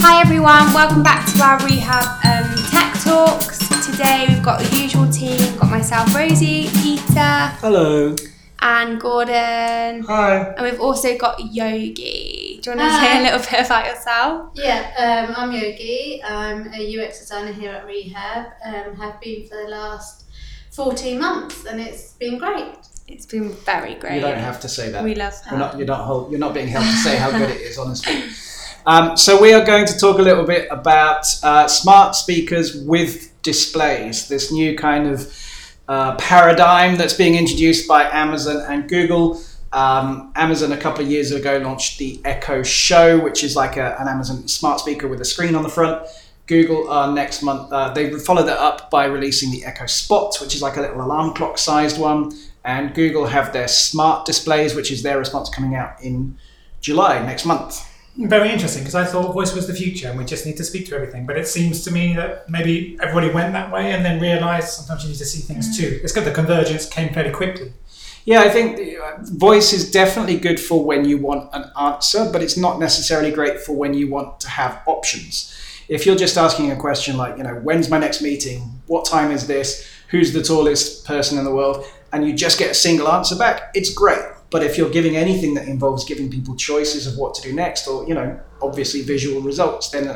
Hi everyone, welcome back to our Rehab Tech Talks. Today we've got the usual team. We've got myself, Rosie, Peter. Hello. And Gordon. Hi. And we've also got Yogi. Do you want to say a little bit about yourself? Yeah, I'm Yogi. I'm a UX designer here at Rehab. Have been for the last 14 months, and it's been great. It's been very great. You don't have to say that. We love that. You're not being held to say how good it is, honestly. So we are going to talk a little bit about smart speakers with displays, this new kind of paradigm that's being introduced by Amazon and Google. Amazon a couple of years ago launched the Echo Show, which is like an Amazon smart speaker with a screen on the front. Google next month, they followed that up by releasing the Echo Spot, which is like a little alarm clock sized one. And Google have their smart displays, which is their response, coming out in July next month. Very interesting, because I thought voice was the future and we just need to speak to everything. But it seems to me that maybe everybody went that way and then realised sometimes you need to see things too. It's good the convergence came fairly quickly. Yeah, I think voice is definitely good for when you want an answer, but it's not necessarily great for when you want to have options. If you're just asking a question like, when's my next meeting? What time is this? Who's the tallest person in the world? And you just get a single answer back, it's great. But if you're giving anything that involves giving people choices of what to do next, or, obviously visual results, then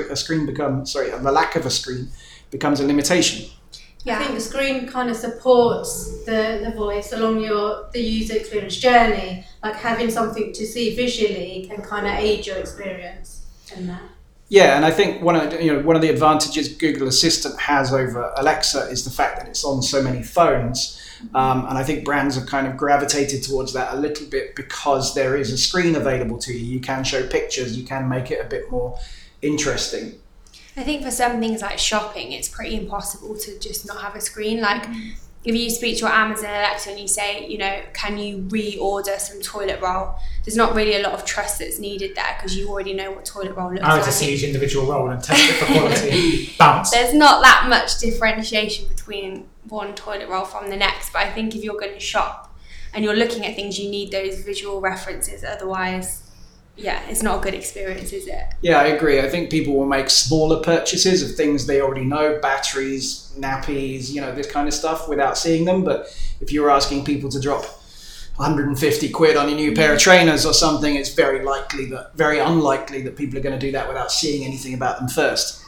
the lack of a screen becomes a limitation. Yeah. I think the screen kind of supports the voice along the user experience journey. Like having something to see visually can kind of aid your experience in that. Yeah, and I think one of the advantages Google Assistant has over Alexa is the fact that it's on so many phones. And I think brands have kind of gravitated towards that a little bit because there is a screen available to you. You can show pictures, you can make it a bit more interesting. I think for some things like shopping, it's pretty impossible to just not have a screen. Like if you speak to your Amazon Alexa and you say, can you reorder some toilet roll? There's not really a lot of trust that's needed there because you already know what toilet roll looks like. I would just see each individual roll and test it for quality. Bounce. There's not that much differentiation between one toilet roll from the next, but I think if you're going to shop and you're looking at things, you need those visual references. Otherwise, it's not a good experience, is it? Yeah, I agree. I think people will make smaller purchases of things they already know, batteries, nappies, this kind of stuff without seeing them. But if you're asking people to drop 150 quid on a new pair of trainers or something, it's very unlikely that people are going to do that without seeing anything about them first.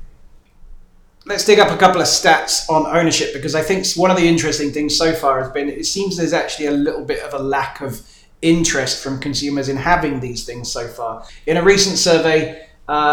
Let's dig up a couple of stats on ownership, because I think one of the interesting things so far has been, it seems there's actually a little bit of a lack of interest from consumers in having these things so far. In a recent survey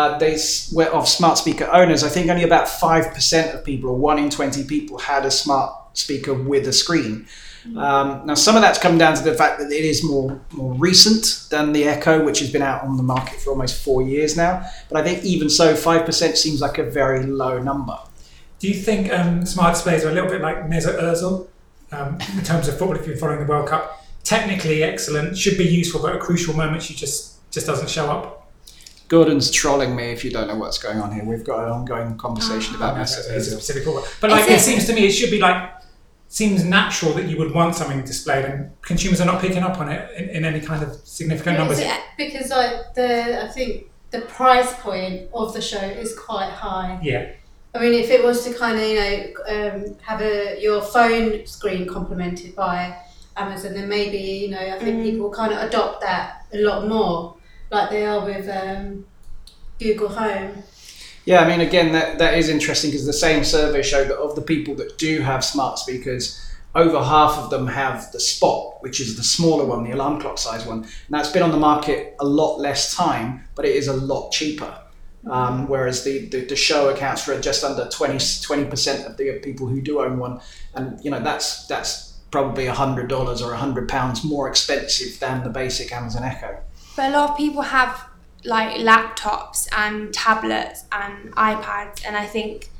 of smart speaker owners, I think only about 5% of people, or 1 in 20 people, had a smart speaker with a screen. Now, some of that's come down to the fact that it is more recent than the Echo, which has been out on the market for almost 4 years now. But I think even so, 5% seems like a very low number. Do you think smart displays are a little bit like Mesut Ozil in terms of football, if you're following the World Cup? Technically excellent, should be useful, but at crucial moments she just doesn't show up. Gordon's trolling me if you don't know what's going on here. We've got an ongoing conversation about Mesut Ozil. Specific football. But it seems to me it should be seems natural that you would want something displayed, and consumers are not picking up on it in any kind of significant numbers. Because I think the price point of the show is quite high. Yeah. I mean, if it was to kind of have your phone screen complemented by Amazon, then maybe I think people kind of adopt that a lot more, like they are with Google Home. Yeah, I mean, again, that is interesting, because the same survey showed that of the people that do have smart speakers, over half of them have the Spot, which is the smaller one, the alarm clock size one. And that's been on the market a lot less time, but it is a lot cheaper. Whereas the Show accounts for just under 20% of the people who do own one. And, that's probably $100 or £100 more expensive than the basic Amazon Echo. But a lot of people have like laptops and tablets and iPads, and I think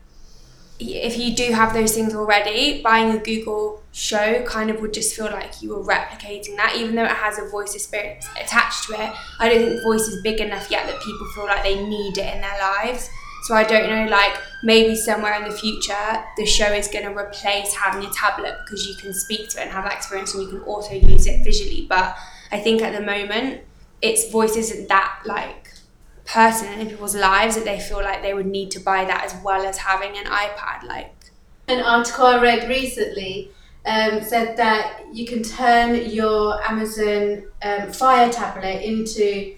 if you do have those things already, buying a Google Show kind of would just feel like you were replicating that, even though it has a voice experience attached to it. I don't think voice is big enough yet that people feel like they need it in their lives. So I don't know, maybe somewhere in the future the Show is going to replace having a tablet, because you can speak to it and have that experience and you can also use it visually. But I think at the moment its voice isn't that person in people's lives that they feel like they would need to buy that as well as having an iPad. Like, an article I read recently said that you can turn your Amazon Fire tablet into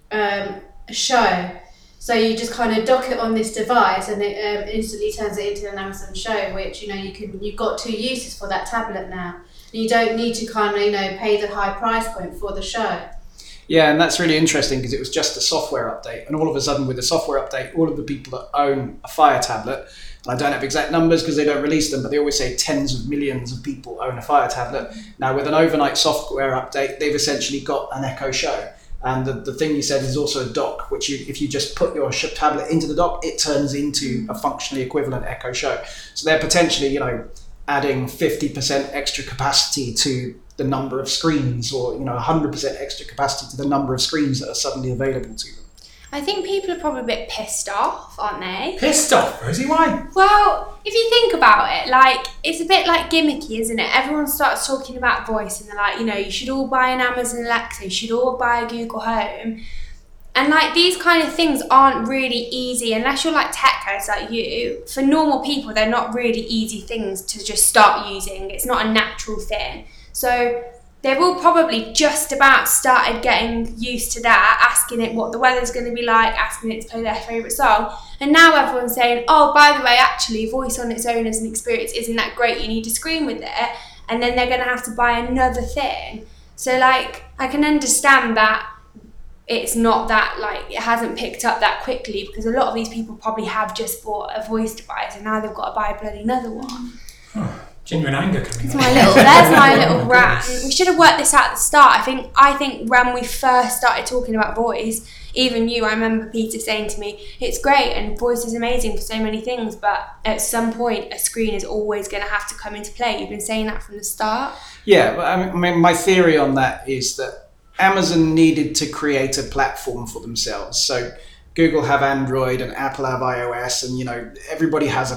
a show. So you just kind of dock it on this device, and it instantly turns it into an Amazon show. Which you've got 2 uses for that tablet now. And you don't need to kind of pay the high price point for the show. Yeah, and that's really interesting because it was just a software update, and all of a sudden with the software update, all of the people that own a Fire tablet, and I don't have exact numbers because they don't release them, but they always say tens of millions of people own a Fire tablet. Now with an overnight software update, they've essentially got an Echo Show. And the thing you said is also a dock, which if you just put your tablet into the dock, it turns into a functionally equivalent Echo Show. So they're potentially, adding 50% extra capacity to the number of screens, or 100% extra capacity to the number of screens that are suddenly available to them. I think people are probably a bit pissed off, aren't they? Pissed off, Rosie? Why? Well, if you think about it, like, it's a bit like gimmicky, isn't it? Everyone starts talking about voice and they're like, you should all buy an Amazon Alexa, you should all buy a Google Home. And like, these kind of things aren't really easy unless you're like tech heads like you. For normal people, they're not really easy things to just start using. It's not a natural thing. So they've all probably just about started getting used to that, asking it what the weather's going to be like, asking it to play their favourite song. And now everyone's saying, oh, by the way, actually, voice on its own as an experience isn't that great. You need to screen with it. And then they're going to have to buy another thing. So like, I can understand that it's not that, like, it hasn't picked up that quickly, because a lot of these people probably have just bought a voice device and now they've got to buy a bloody another one. Genuine anger coming out. There's my little rant. We should have worked this out at the start. I think when we first started talking about voice, even you, I remember Peter saying to me, it's great and voice is amazing for so many things, but at some point a screen is always going to have to come into play. You've been saying that from the start. Yeah, but I mean, my theory on that is that Amazon needed to create a platform for themselves. So Google have Android and Apple have iOS, and everybody has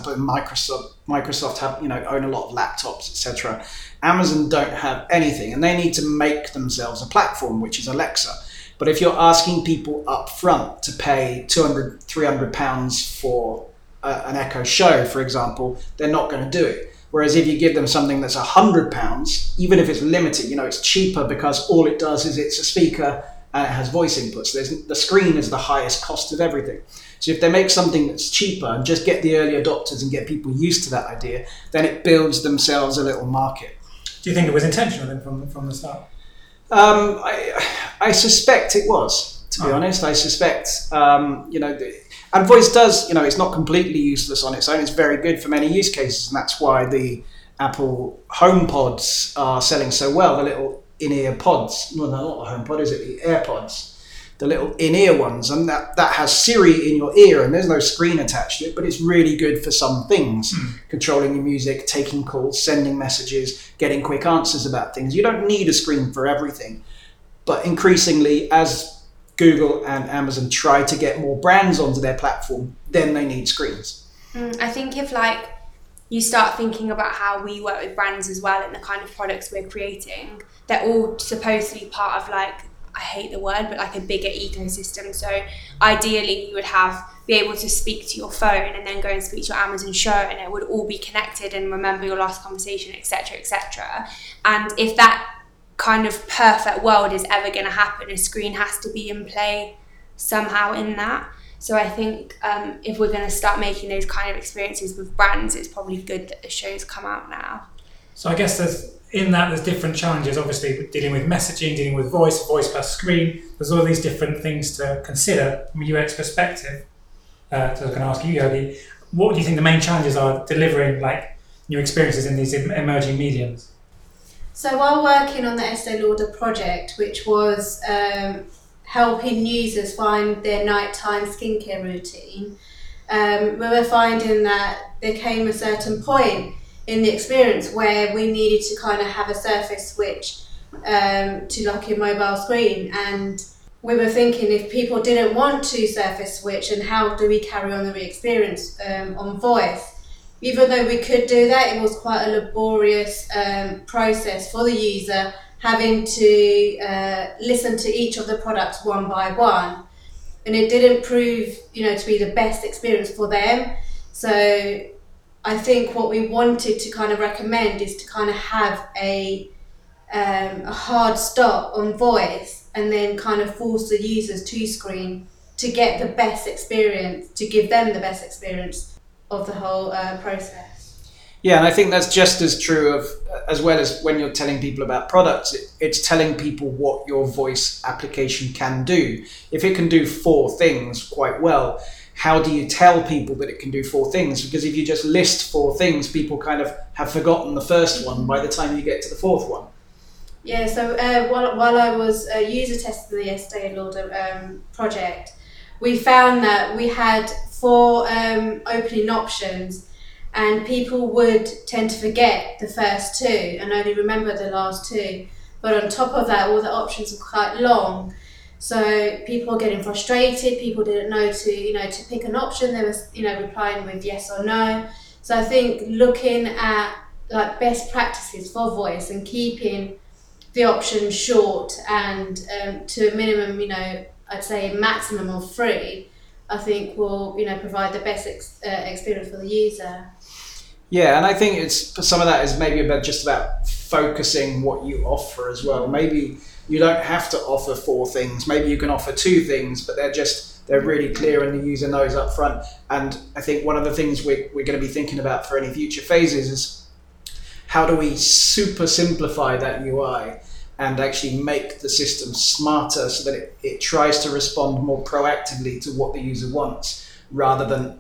Microsoft have own a lot of laptops, etc. Amazon don't have anything, and they need to make themselves a platform, which is Alexa. But if you're asking people up front to pay £200-300 for an Echo Show, for example, they're not going to do it. Whereas if you give them something that's £100, even if it's limited, it's cheaper because all it does is it's a speaker and it has voice inputs. The screen is the highest cost of everything. So if they make something that's cheaper and just get the early adopters and get people used to that idea, then it builds themselves a little market. Do you think it was intentional then from the start? I suspect it was, to be honest. I suspect, and voice does, it's not completely useless on its own. It's very good for many use cases, and that's why the Apple HomePods are selling so well. The little in-ear pods. No, not the HomePod, is it? The AirPods. The little in-ear ones, and that has Siri in your ear, and there's no screen attached to it, but it's really good for some things. Controlling your music, taking calls, sending messages, getting quick answers about things. You don't need a screen for everything. But increasingly, as Google and Amazon try to get more brands onto their platform, then they need screens. I think if you start thinking about how we work with brands as well and the kind of products we're creating, they're all supposedly part of I hate the word, but a bigger ecosystem. So ideally you would be able to speak to your phone and then go and speak to your Amazon Show, and it would all be connected and remember your last conversation, etc., etc. And if that kind of perfect world is ever going to happen, a screen has to be in play somehow in that. So I think if we're going to start making those kind of experiences with brands, it's probably good that the shows come out now. So I guess there's different challenges, obviously, with dealing with messaging, dealing with voice plus screen. There's all these different things to consider from a UX perspective. So I was going to ask you, Yogi, what do you think the main challenges are delivering new experiences in these emerging mediums? So while working on the Estee Lauder project, which was helping users find their nighttime skincare routine, we were finding that there came a certain point in the experience where we needed to kind of have a surface switch to a mobile screen, and we were thinking if people didn't want to surface switch, and how do we carry on the experience on voice? Even though we could do that, it was quite a laborious process for the user, having to listen to each of the products one by one. and it didn't prove, to be the best experience for them. So I think what we wanted to kind of recommend is to kind of have a hard stop on voice, and then kind of force the users to screen to get the best experience, to give them the best experience of the whole process. Yeah, and I think that's just as true of, as well as when you're telling people about products, it's telling people what your voice application can do. If it can do 4 things quite well, how do you tell people that it can do 4 things? Because if you just list 4 things, people kind of have forgotten the first one by the time you get to the 4th one. Yeah, so while I was user testing the Estee Lauder project, we found that we had 4 opening options, and people would tend to forget the first 2 and only remember the last 2. But on top of that, all the options were quite long. So people were getting frustrated, people didn't know to pick an option. They were, replying with yes or no. So I think looking at like best practices for voice and keeping the options short and to a minimum, I'd say maximum of 3, I think will, provide the best experience for the user. Yeah, and I think some of that is maybe just about focusing what you offer as well. Maybe you don't have to offer 4 things. Maybe you can offer 2 things, but they're really clear and the user knows up front. And I think one of the things we're going to be thinking about for any future phases is how do we super simplify that UI and actually make the system smarter so that it tries to respond more proactively to what the user wants, rather than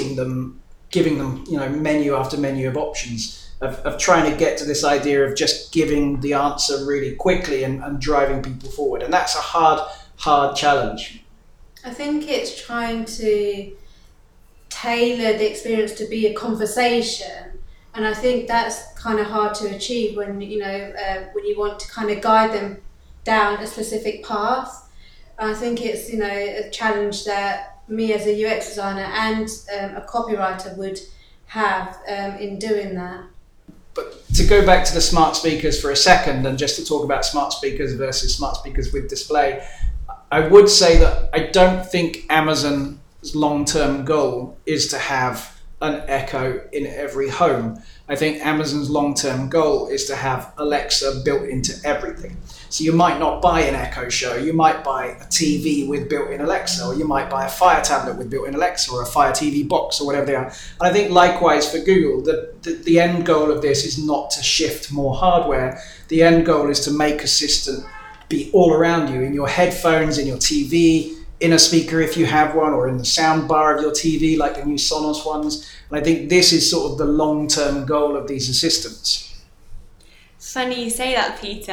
giving them menu after menu of options, of trying to get to this idea of just giving the answer really quickly and driving people forward. And that's a hard challenge. I think it's trying to tailor the experience to be a conversation. And I think that's kind of hard to achieve when you want to kind of guide them down a specific path. I think it's a challenge that me as a UX designer and a copywriter would have in doing that. But to go back to the smart speakers for a second, and just to talk about smart speakers versus smart speakers with display, I would say that I don't think Amazon's long-term goal is to have an Echo in every home. I think Amazon's long-term goal is to have Alexa built into everything. So you might not buy an Echo Show, you might buy a TV with built-in Alexa, or you might buy a Fire tablet with built-in Alexa, or a Fire TV box, or whatever they are. And I think likewise for Google, the end goal of this is not to shift more hardware. The end goal is to make Assistant be all around you, in your headphones, in your TV, in a speaker if you have one, or in the sound bar of your TV like the new Sonos ones. And I think this is sort of the long-term goal of these assistants. Funny you say that, Peter.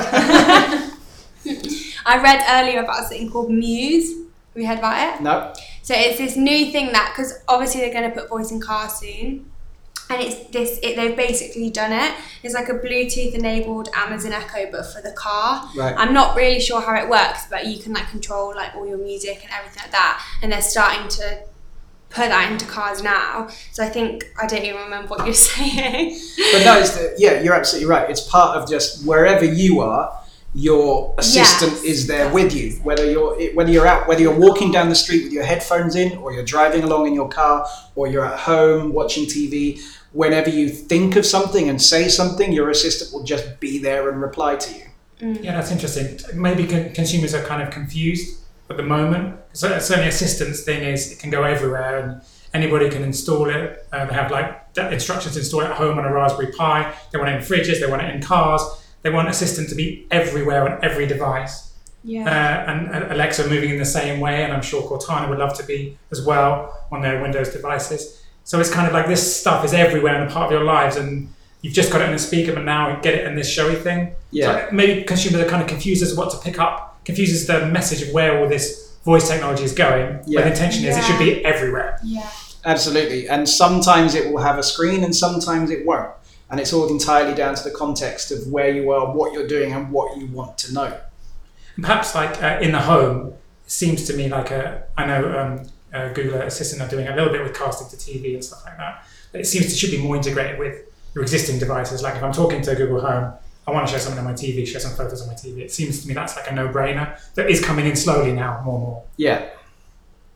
I read earlier about something called Muse. Have you heard about it? No. So it's this new thing that, because obviously they're going to put voice in cars soon, and they've basically done it. It's like a Bluetooth enabled Amazon Echo, but for the car. Right. I'm not really sure how it works, but you can control all your music and everything like that. And they're starting to put that into cars now. So I don't even remember what you're saying. But no, you're absolutely right. It's part of just wherever you are, your assistant is there with you. Whether you're walking down the street with your headphones in, or you're driving along in your car, or you're at home watching TV, whenever you think of something and say something, your assistant will just be there and reply to you. Yeah, that's interesting. Maybe consumers are kind of confused at the moment. Certainly Assistant's thing is it can go everywhere and anybody can install it. They have instructions to install it at home on a Raspberry Pi. They want it in fridges, they want it in cars. They want Assistant to be everywhere on every device. Yeah. And Alexa moving in the same way, and I'm sure Cortana would love to be as well on their Windows devices. So it's kind of like this stuff is everywhere and a part of your lives, and you've just got it in a speaker, but now you get it in this showy thing. Yeah. So maybe consumers are kind of confused as to what to pick up, confuses the message of where all this voice technology is going. Yeah. Where the intention is it should be everywhere. Yeah. Absolutely. And sometimes it will have a screen and sometimes it won't. And it's all entirely down to the context of where you are, what you're doing, and what you want to know. Perhaps in the home, it seems to me I know Google Assistant are doing a little bit with casting to TV and stuff like that. But it seems it should be more integrated with your existing devices. Like if I'm talking to Google Home, I want to show something on my TV, share some photos on my TV. It seems to me that's like a no-brainer that is coming in slowly now, more and more. Yeah.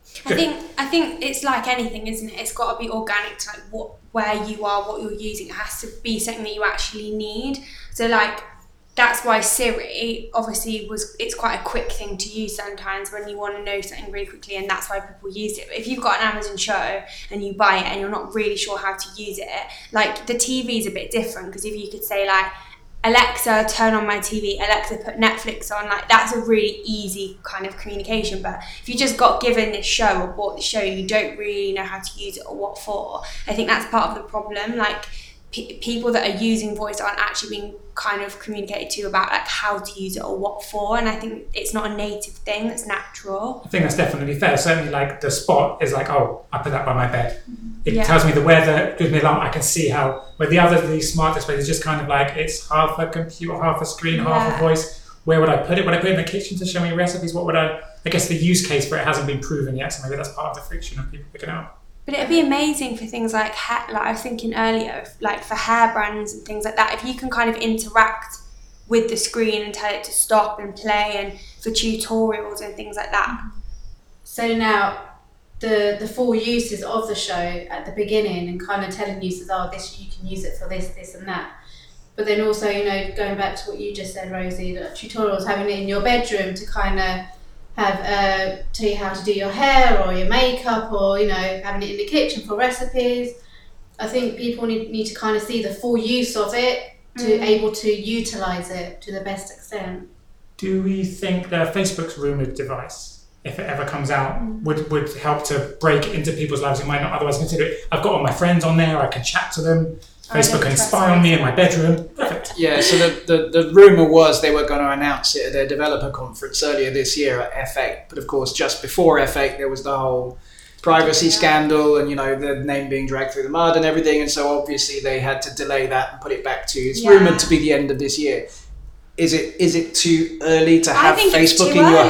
I think it's like anything, isn't it? It's got to be organic to like where you are, what you're using. It has to be something that you actually need. So like that's why Siri obviously it's quite a quick thing to use sometimes when you want to know something really quickly, and that's why people use it. But if you've got an Amazon show and you buy it and you're not really sure how to use it, like the TV is a bit different, because if you could say like, Alexa, turn on my TV, Alexa, put Netflix on, like that's a really easy kind of communication. But if you just got given this show or bought the show, you don't really know how to use it or what for. I think that's part of the problem. Like people that are using voice aren't actually being kind of communicated to about like how to use it or what for, and I think it's not a native thing that's natural. I think that's definitely fair. Certainly like the Spot is like, oh, I put that by my bed. It Yeah. tells me the weather, gives me an alarm, I can see how. But these smart displays is just kind of like, it's half a computer, half a screen, half a voice. Where would I put it? Would I put it in the kitchen to show me recipes? What would I guess the use case for it hasn't been proven yet, so maybe that's part of the friction of people picking it up. But it'd be amazing for things like hair, like I was thinking earlier, like for hair brands and things like that, if you can kind of interact with the screen and tell it to stop and play, and for tutorials and things like that. So now the full uses of the show at the beginning, and kind of telling users, oh, this you can use it for this and that. But then also, you know, going back to what you just said, Rosie, the tutorials, having it in your bedroom to kind of have tell you how to do your hair or your makeup, or you know, having it in the kitchen for recipes. I think people need to kind of see the full use of it to able to utilize it to the best extent. Do we think that Facebook's rumoured device, if it ever comes out, would help to break into people's lives who might not otherwise consider it? I've got all my friends on there, I can chat to them. Facebook can spy on me in my bedroom. Perfect. Yeah, so the rumour was they were going to announce it at their developer conference earlier this year at F8. But of course, just before F8, there was the whole privacy scandal and, you know, the name being dragged through the mud and everything. And so obviously they had to delay that and put it back to, it's rumoured to be the end of this year. Is it too early to have Facebook in your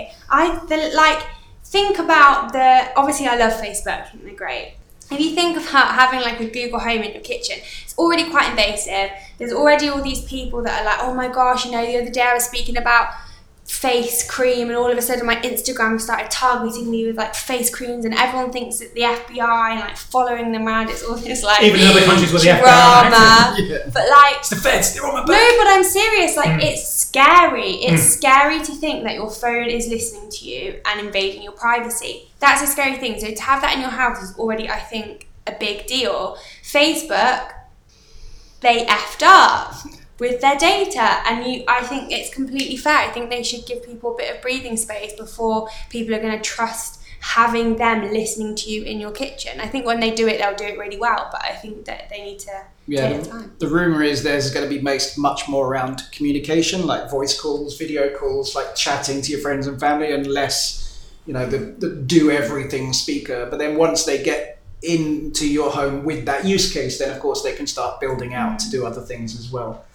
home? Think about obviously I love Facebook, I think they're great. If you think about having like a Google Home in your kitchen, it's already quite invasive. There's already all these people that are like, oh my gosh, you know, the other day I was speaking about face cream, and all of a sudden my Instagram started targeting me with like face creams, and everyone thinks that the FBI and like following them around, it's all this like even in other countries where the FBI drama. Yeah. But like it's the feds, they're on my back. no, but I'm serious, like it's scary. It's scary to think that your phone is listening to you and invading your privacy. That's a scary thing. So to have that in your house is already, I think, a big deal. Facebook, they effed up with their data, and I think it's completely fair. I think they should give people a bit of breathing space before people are going to trust having them listening to you in your kitchen. I think when they do it, they'll do it really well, but I think that they need to take their time. The rumour is there's going to be much more around communication, like voice calls, video calls, like chatting to your friends and family, and less, you know, the do everything speaker. But then once they get into your home with that use case, then of course they can start building out to do other things as well.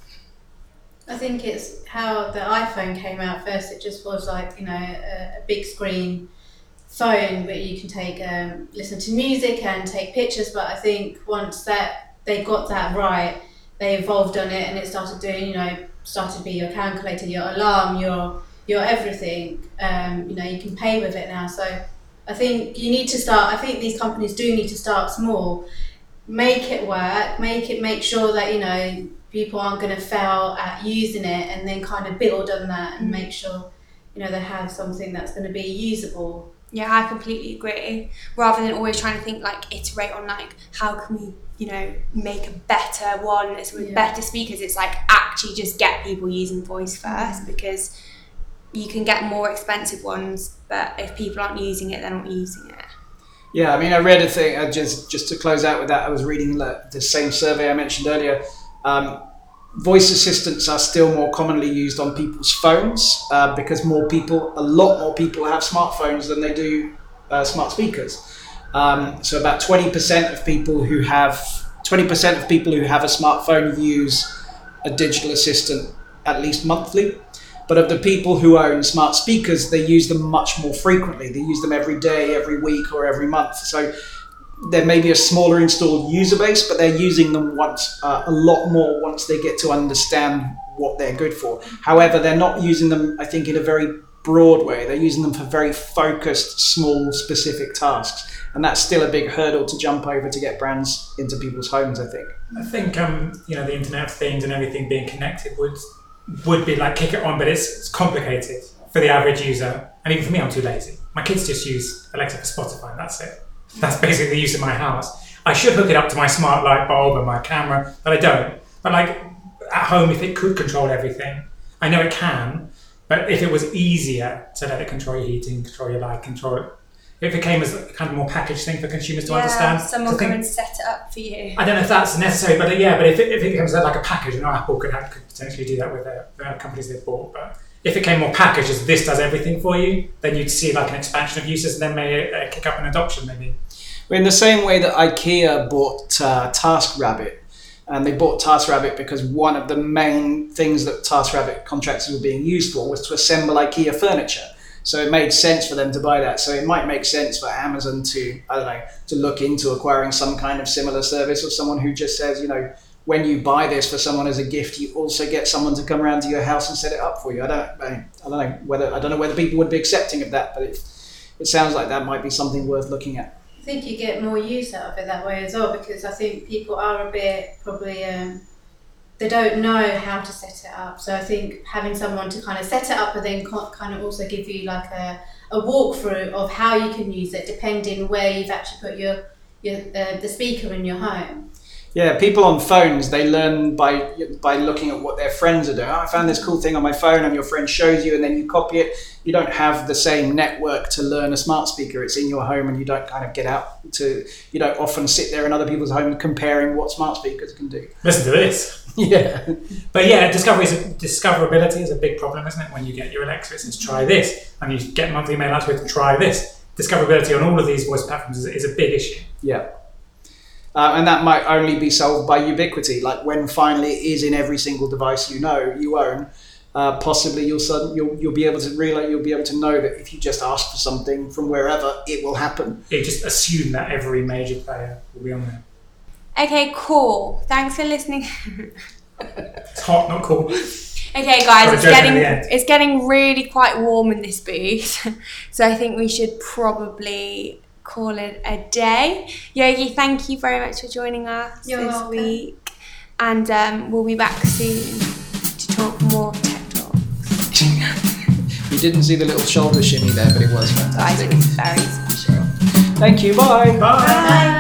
I think it's how the iPhone came out first. It just was like, you know, a big screen phone where you can take listen to music and take pictures. But I think once that they got that right, they evolved on it, and it started doing, you know, started to be your calculator, your alarm, your everything. You know, you can pay with it now. So I think you need to start. I think these companies do need to start small, make it work, make sure that, you know, people aren't going to fail at using it, and then kind of build on that and make sure, you know, they have something that's going to be usable. Yeah, I completely agree. Rather than always trying to think like iterate on like how can we, you know, make a better one that's with better speakers. It's like actually just get people using voice first, because you can get more expensive ones, but if people aren't using it, they're not using it. Yeah, I mean, I read a thing, just to close out with that, I was reading the same survey I mentioned earlier. Voice assistants are still more commonly used on people's phones because a lot more people have smartphones than they do smart speakers. So about 20% of people who have a smartphone use a digital assistant at least monthly. But of the people who own smart speakers, they use them much more frequently. They use them every day, every week, or every month. So there may be a smaller installed user base, but they're using them a lot more once they get to understand what they're good for. However, they're not using them, I think, in a very broad way. They're using them for very focused, small, specific tasks. And that's still a big hurdle to jump over to get brands into people's homes, I think. I think the Internet of Things and everything being connected would be like kick it on, but it's complicated for the average user. And even for me, I'm too lazy. My kids just use Alexa for Spotify, and that's it. That's basically the use of my house. I should hook it up to my smart light bulb and my camera, but I don't. But like at home, if it could control everything, I know it can, but if it was easier to let it control your heating, control your light, control it, if it came as a kind of more packaged thing for consumers to understand. Someone come and set it up for you. I don't know if that's necessary, but if it comes like a package, and Apple could potentially do that with their companies they've bought, but if it came more packaged as this does everything for you, then you'd see like an expansion of uses and then maybe kick up an adoption maybe. In the same way that IKEA bought TaskRabbit, and they bought TaskRabbit because one of the main things that TaskRabbit contractors were being used for was to assemble IKEA furniture. So it made sense for them to buy that. So it might make sense for Amazon to look into acquiring some kind of similar service, or someone who just says, when you buy this for someone as a gift, you also get someone to come around to your house and set it up for you. I don't know whether people would be accepting of that, but it sounds like that might be something worth looking at. I think you get more use out of it that way as well, because I think people are a bit probably they don't know how to set it up. So I think having someone to kind of set it up and then kind of also give you like a walkthrough of how you can use it, depending where you've actually put the speaker in your home. Yeah, people on phones, they learn by looking at what their friends are doing. I found this cool thing on my phone, and your friend shows you and then you copy it. You don't have the same network to learn a smart speaker. It's in your home, and you don't kind of you don't often sit there in other people's homes comparing what smart speakers can do. Listen to this. Yeah. But yeah, discoverability is a big problem, isn't it? When you get your Alexa, it says try this, and you get monthly email out with try this. Discoverability on all of these voice platforms is a big issue. Yeah. And that might only be solved by ubiquity, like when finally it is in every single device you own. Possibly you'll be able to know that if you just ask for something from wherever, it will happen. You just assume that every major player will be on there. Okay, cool. Thanks for listening. It's hot, not cool. Okay, guys, it's getting really quite warm in this booth, so I think we should probably call it a day. Yogi, thank you very much for joining us this week, and we'll be back soon to talk more tech talks. You didn't see the little shoulder shimmy there, but it was fantastic. Guys, it was very special. Thank you. Bye. Bye.